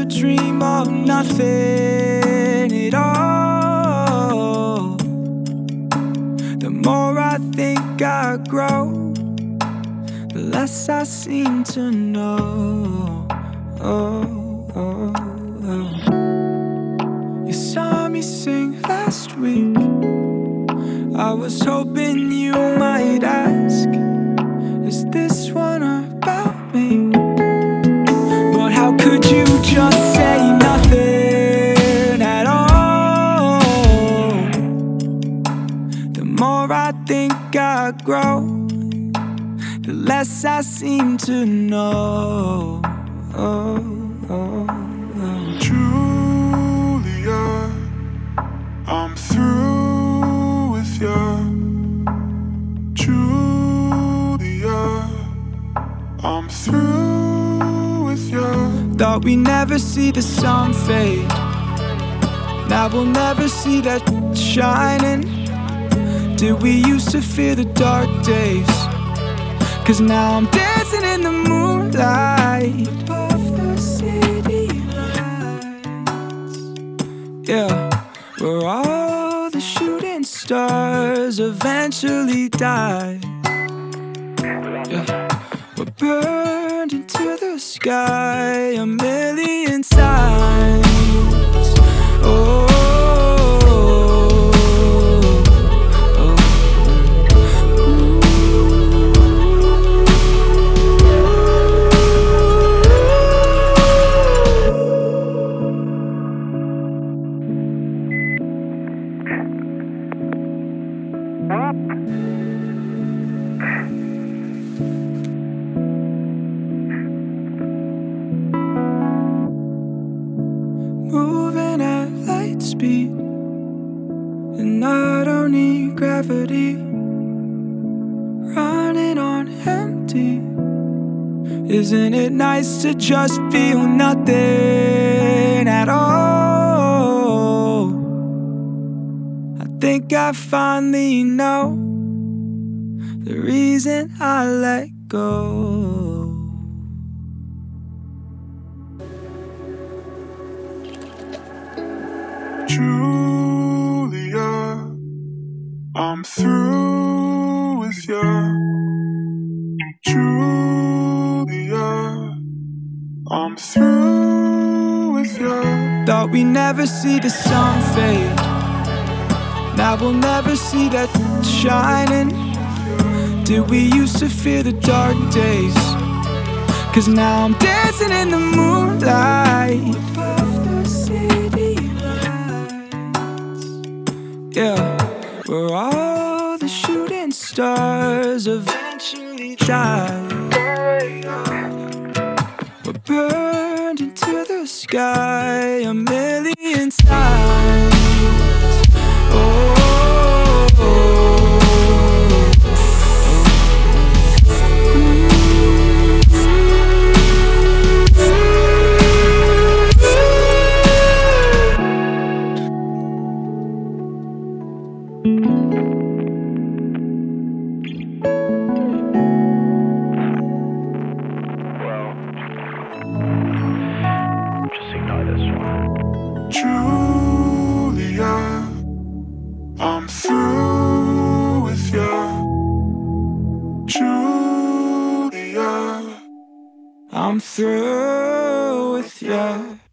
rather dream of nothing at all. The more I think I grow, the less I seem to know. You saw me sing last week. I was hoping you might ask, is this one about me? But how could you just say nothing at all? The more I think I grow, the less I seem to know. Julia, I'm through with you. Julia, I'm through with you. Thought we never see the sun fade. Now we'll never see that shining. Did we used to fear the dark days? 'Cause now I'm dancing in the moonlight above the city lights. Yeah, where all the shooting stars eventually die. Yeah, we're burned into the sky a million times. Oh. Moving at light speed, and I don't need gravity. Running on empty. Isn't it nice to just feel nothing at all? I think I finally know the reason I let go. Julia, I'm through with you. Julia, I'm through with you. Thought we never see the sun fade. Now we'll never see that shining. Did we used to fear the dark days? 'Cause now I'm dancing in the moonlight above the city lights. Yeah, where all the shooting stars eventually die. We're burned into the sky a million times. Julia, I'm through with you. Julia, I'm through with you.